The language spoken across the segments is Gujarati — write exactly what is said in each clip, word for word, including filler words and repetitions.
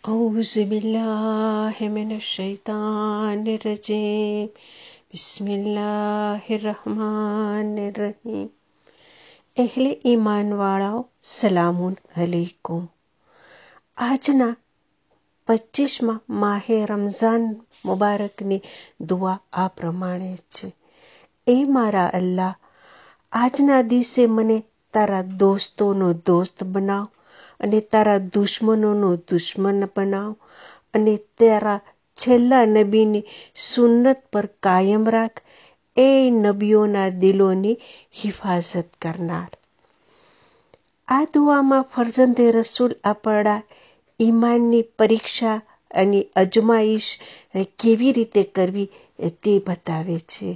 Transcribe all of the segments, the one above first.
औज़ु बिल्लाहि मिनश शैतानिर रजीम बिस्मिल्लाहिर रहमानिर रहीम। ehli ઈમાનવાળાઓ સલામુન અલૈકુમ। આજના પચીસમાં માહે રમઝાન મુબારકની દુઆ આ પ્રમાણે છે: એ મારા અલ્લાહ, આજના દિવસે મને તારા દોસ્તોનો દોસ્ત બનાવ અને તારા દુશ્મનોનો દુશ્મન બનાવ અને તારા છેલ્લા નબીની સુન્નત પર કાયમ રાખ, એ નબીઓના દિલોની હિફાજત કરનાર। આ દુઆમાં ફરજંદે રસૂલ આપણા ઈમાનની પરીક્ષા અને અજમાઈશ કેવી રીતે કરવી તે બતાવે છે।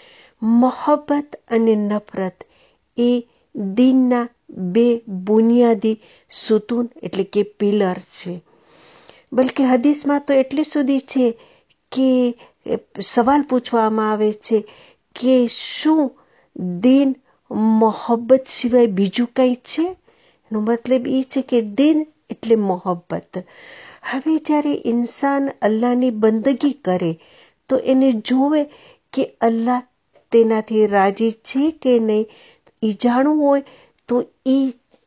મોહબ્બત અને નફરત એ દીનના બે બુનિયાદી સુતૂન એટલે કે પિલર છે। બલકે હદીસમાં તો એટલે સુધી છે કે સવાલ પૂછવામાં આવે છે કે શું દીન મોહબ્બત સિવાય બીજું કંઈ છે? એનો મતલબ એ છે કે દીન એટલે મોહબ્બત। હવે જ્યારે ઇન્સાન અલ્લાહની બંદગી કરે તો એને જોવે કે અલ્લાહ તેનાથી રાજી છે કે નહીં। એ જાણવું હોય તો એ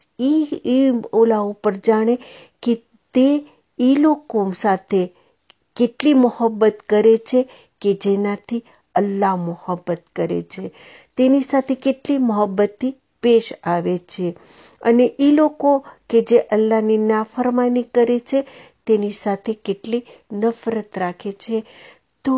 એ ઓલા ઉપર જાણે કે તે એ લોકો સાથે કેટલી મોહબ્બત કરે છે કે જેનાથી અલ્લાહ મોહબ્બત કરે છે, તેની સાથે કેટલી મોહબ્બતથી પેશ આવે છે, અને એ લોકો કે જે અલ્લાહની નાફરમાની કરે છે તેની સાથે કેટલી નફરત રાખે છે। તો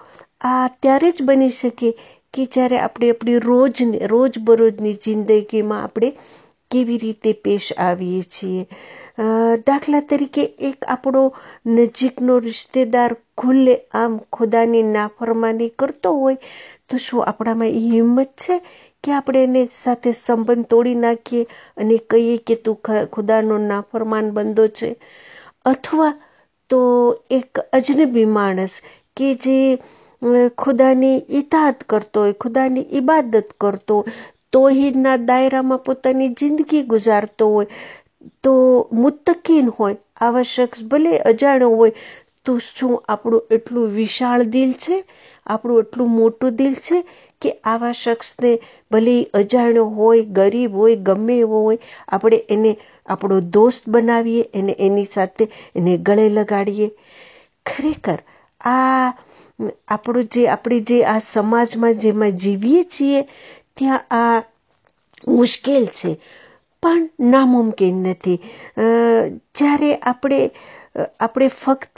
આ ત્યારે જ બની શકે કે જ્યારે આપણે આપણી રોજ રોજબરોજની જિંદગીમાં આપણે કેવી રીતે પેશ આવીએ છીએ। દાખલા તરીકે એક આપણો નજીકનો રિશ્તેદાર ખુલ્લે આમ ખુદાની નાફરમાની કરતો હોય તો શું આપણામાં એ હિંમત છે કે આપણે એને સાથે સંબંધ તોડી નાખીએ અને કહીએ કે તું ખુદાનો નાફરમાન બંદો છે? અથવા તો એક અજનબી માણસ કે જે ખુદાની ઇતાત કરતો હોય, ખુદાની ઇબાદત કરતો હોય, તૌહીદના દાયરામાં પોતાની જિંદગી ગુજારતો હોય, તો મુત્તકીન હોય, આવા શખ્સ ભલે અજાણ્યો હોય તો શું આપણું એટલું વિશાળ દિલ છે, આપણું એટલું મોટું દિલ છે કે આવા શખ્સને ભલે અજાણ્યો હોય, ગરીબ હોય, ગમે એવો હોય, આપણે એને આપણો દોસ્ત બનાવીએ, એને એની સાથે એને ગળે લગાડીએ? ખરેખર આ આપણું જે આપણે જે આ સમાજમાં જેમાં જીવીએ છીએ ત્યાં આ મુશ્કેલ છે પણ નામુમકિન નથી। જ્યારે આપણે આપણે ફક્ત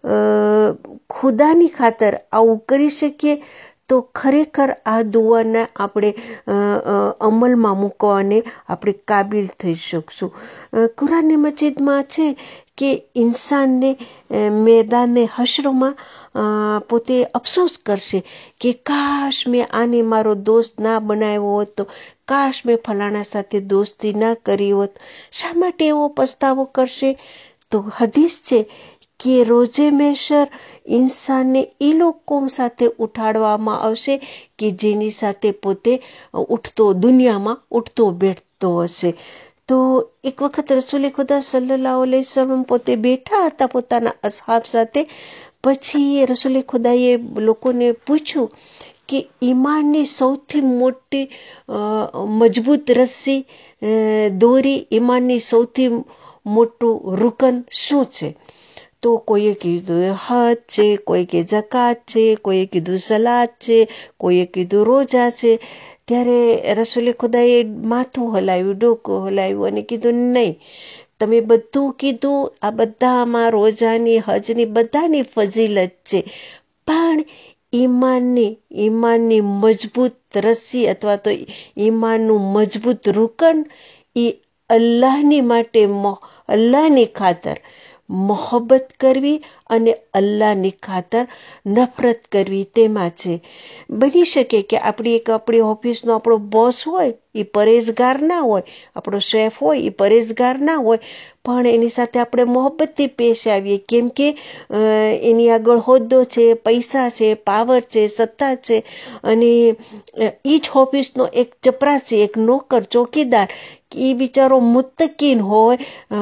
ખુદાની ખાતર આવું કરી શકીએ તો ખરેખર આ દુઆને આપણે અમલમાં મૂકવાને આપણે કાબિલ થઈ શકશું। કુરાન મજીદમાં છે કે ઇન્સાનને મેદાને હશરમાં પોતે અફસોસ કરશે કે કાશ મેં આને મારો દોસ્ત ના બનાવ્યો હોત, તો કાશ મેં ફલાણા સાથે દોસ્તી ના કરી હોત। શા માટે એવો પસ્તાવો કરશે? તો હદીસ છે કે રોજે મેશર ઇન્સાનને એ લોકો સાથે ઉઠાડવામાં આવશે કે જેની સાથે પોતે ઉઠતો દુનિયામાં ઉઠતો બેઠતો હશે। તો એક વખત રસૂલે ખુદા સલ્લલ્લાહુ અલૈહિ વસલ્લમ પોતે બેઠા હતા પોતાના અસહાબ સાથે। પછી રસૂલે ખુદાએ લોકોને પૂછ્યું કે ઈમાનની સૌથી મોટી મજબૂત રસ્સી, દોરી, ઈમાનની સૌથી મોટું રૂકન શું છે? તો કોઈએ કીધું હજ છે, કોઈ કે જકાત છે, કોઈએ કીધું સલાત છે, કોઈએ કીધું રોજા છે। ત્યારે રસૂલે ખુદાએ માથું હલાવ્યું, ડોકું હલાવ્યું અને કીધું નહીં, તમે બધું કીધું, આ બધામાં રોજાની, હજની બધાની ફજીલત છે, પણ ઈમાનની ઈમાનની મજબૂત રસ્સી અથવા તો ઈમાનનું મજબૂત રૂકન એ અલ્લાહની માટે અલ્લાહની ખાતર મોહબ્બત કરવી અને અલ્લાહની ખાતર નફરત કરવી તેમાં છે। બની શકે કે આપણી એક આપણી ઓફિસનો આપણો બોસ હોય એ પરેજગાર ના હોય, આપણો શેફ હોય એ પરેજગાર ના હોય, પણ એની સાથે આપણે મોહબ્બતથી પેશ આવીએ, કેમ કે એની આગળ હોદ્દો છે, પૈસા છે, પાવર છે, સત્તા છે, અને એ જ ઓફિસનો એક ચપરાસી, એક નોકર, ચોકીદાર, એ બિચારો મુત્તકીન હોય,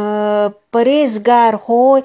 પરેજગાર હોય,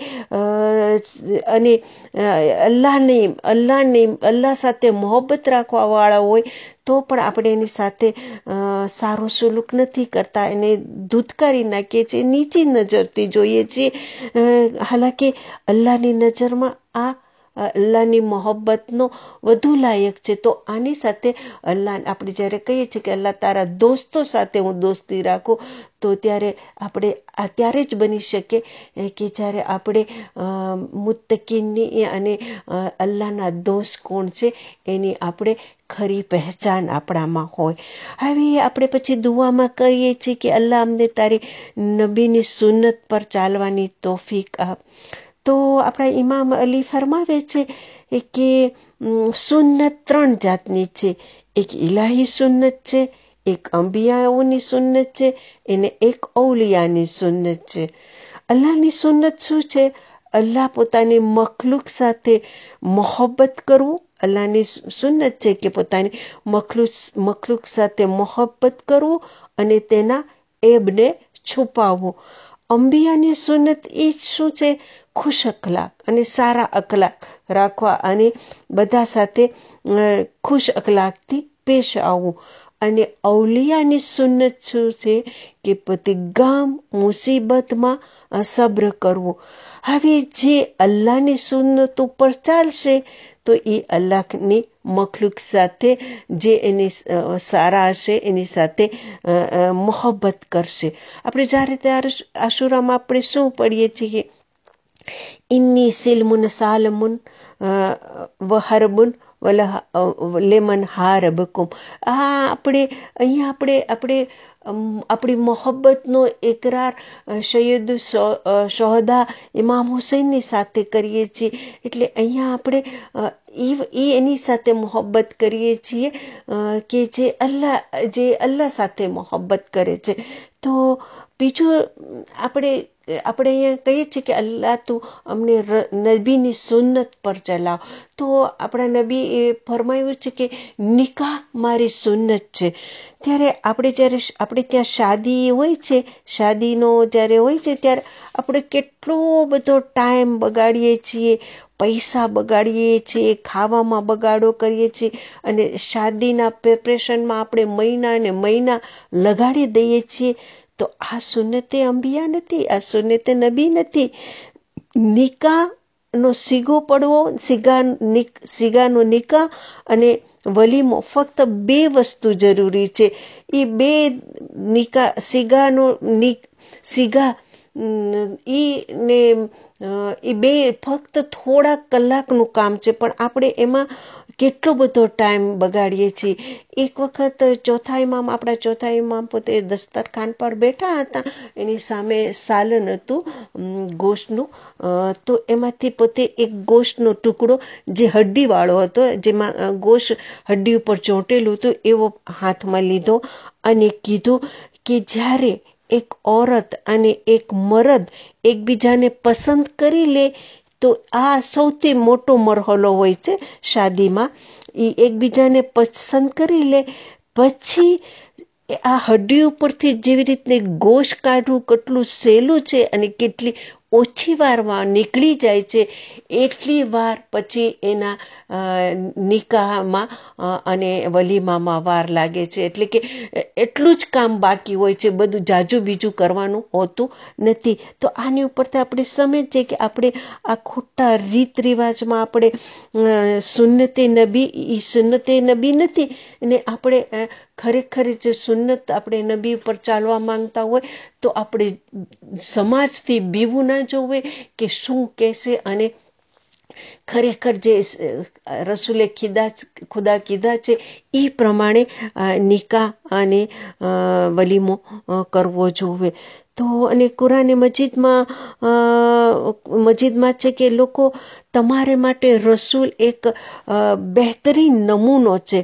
અને અલ્લાહની અલ્લાહની અલ્લાહ સાથે મોહબ્બત રાખવા વાળા હોય, તો પણ આપણે એની સાથે સારો સુલુક નથી કરતા, એને ધૂતકારી નાખીએ છીએ, નીચી નજરથી જોઈએ છીએ. હાલાકી અલ્લાહની નજરમાં આ અલ્લાહની મોહબ્બતનો વધુ લાયક છે. તો આની સાથે અલ્લાહ, આપણે જ્યારે કહીએ છીએ કે અલ્લાહ તારા દોસ્તો સાથે હું દોસ્તી રાખું, તો ત્યારે આપણે આ ત્યારે જ બની શકે કે જ્યારે આપણે મુત્તકીનની અને અલ્લાહના દોસ્ત કોણ છે એની આપણે ખરી પહેચાન આપણામાં હોય. હવે આપણે પછી દુઆમાં કહીએ છીએ કે અલ્લાહ અમને તારી નબીની સુન્નત પર ચાલવાની તોફીક આપ. તો આપણા ઇમામ અલી ફરમાવે છે કે સુન્નત ત્રણ જાતની છે. એક ઇલાહી સુન્નત છે, એક અંબિયાઓની સુન્નત છે, અને એક ઔલિયાની સુન્નત છે. અલ્લાહની સુન્નત શું છે? અલ્લાહ પોતાની મખલુક સાથે મોહબ્બત કરવું. અલ્લાહની સુન્નત છે કે પોતાની મખલુક મખલુક સાથે મોહબ્બત કરવું અને તેના એબને છુપાવવું. અંબિયાની સુન્નત એ શું છે? ખુશ અખલાક અને સારા અખલાક રાખવા અને બધા સાથે ખુશ અખલાકથી પેશ આવવું. અને ઔલિયાની સુન્નત શું છે? કે પ્રતિ ગમ મુસીબતમાં સબ્ર કરવું. હવે જે અલ્લાહની સુન્નત ઉપર ચાલશે તો એ અલ્લાહની મખલુક સાથે જે એની સારા હશે એની સાથે મોહબ્બત કરશે. આપણે જ્યારે ત્યારે આશુરામાં આપણે શું પડીએ છીએ? ઇન્ની સિલ્મુન સાલમુન વહરબુન લેમન હારબકુમ. આ આપણે અહીંયા આપણે આપણે આપણી મોહબ્બતનો એકરાર સૈયદ શોહદા ઇમામ હુસૈનની સાથે કરીએ છીએ. એટલે અહીંયા આપણે એ એની સાથે મોહબ્બત કરીએ છીએ કે જે અલ્લાહ જે અલ્લાહ સાથે મોહબ્બત કરે છે. તો બીજું આપણે આપણે અહીંયા કહીએ છીએ કે અલ્લાહ તું અમને નબીની સુન્નત પર ચલાવ. તો આપણા નબી એ ફરમાવ્યું છે કે નિકાહ મારી સુન્નત છે. ત્યારે આપણે જ્યારે આપણે ત્યાં શાદી હોય છે, શાદીનો જ્યારે હોય છે ત્યારે આપણે કેટલો બધો ટાઈમ બગાડીએ છીએ, પૈસા બગાડીએ છીએ, ખાવામાં બગાડો કરીએ છીએ, અને શાદીના પ્રિપરેશનમાં આપણે મહિના ને મહિના લગાડી દઈએ છીએ. તો આ સુન્નતે અંબિયા નથી, આ સુન્નતે નબી નથી. નિકાહનો સીગો પડવો, સીગા સીગાનો નિકાહ અને વલીમો, ફક્ત બે વસ્તુ જરૂરી છે. એ બે નિકાહ સીગાનો સીગા ઈ ને એ બે ફક્ત થોડા કલાકનું કામ છે, પણ આપણે એમાં કેટલો બધો ટાઈમ બગાડીએ છીએ. એક વખત ચોથા ઇમામ આપણા ચોથા ઇમામ પોતે દસ્તરખાન પર બેઠા હતા, એની સામે સાલન હતું ગોશનું. તો એમાંથી પોતે એક ગોશનો ટુકડો જે હડ્ડીવાળો હતો, જેમાં ગોશ હડ્ડી ઉપર ચોંટેલું હતું, એવો હાથમાં લીધો અને કીધું કે જ્યારે એક ઓરત અને એક મરદ એકબીજાને પસંદ કરી લે તો આ સૌથી મોટો મરહલો હોય છે શાદીમાં. એ એકબીજાને પસંદ કરી લે પછી આ હડ્ડી ઉપરથી જેવી રીતે ગોશ કાઢવું કેટલું સહેલું છે અને કેટલી ઓછી વારમાં નીકળી જાય છે, એટલી વાર પછી એના નિકાહમાં અને વલીમામાં વાર લાગે છે. એટલે કે એટલું જ કામ બાકી હોય છે, બધું જાજુ બીજું કરવાનું હોતું નથી. તો આની ઉપરથી આપણે સમજીએ કે આપણે આ ખોટા રીત રિવાજમાં આપણે સુન્નતે નબી એ સુન્નતે નબી નથી. અને આપણે ખરેખર જે સુન્નત આપણે નબી ઉપર ચાલવા માંગતા હોય તો આપણે સમાજથી બીવું ના જોવે કે શું કહેશે, અને ખરેખર જે રસૂલે ખીદા ખુદા કીધા છે એ પ્રમાણે નિકાહ અને વલીમો કરવો જોવે. તો અને કુરાને મજીદમાં મજીદમાં છે કે લોકો તમારે માટે રસૂલ એક બહેતરીન નમૂનો છે.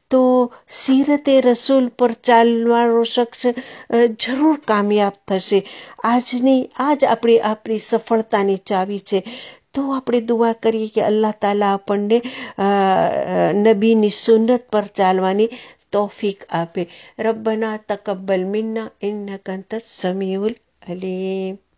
તો સીરતે રસૂલ પર ચાલનારો શખ્સ જરૂર કામયાબ થશે. આજની આજ આપણી આપણી સફળતાની ચાવી છે. તો આપણે દુઆ કરીએ કે અલ્લાહ તાલા આપણને નબીની સુન્નત પર ચાલવાની તૌફીક આપે. રબ્બના તકબ્બલ મિન્ના ઇન્નકા અંતસ સમીઉલ અલીમ.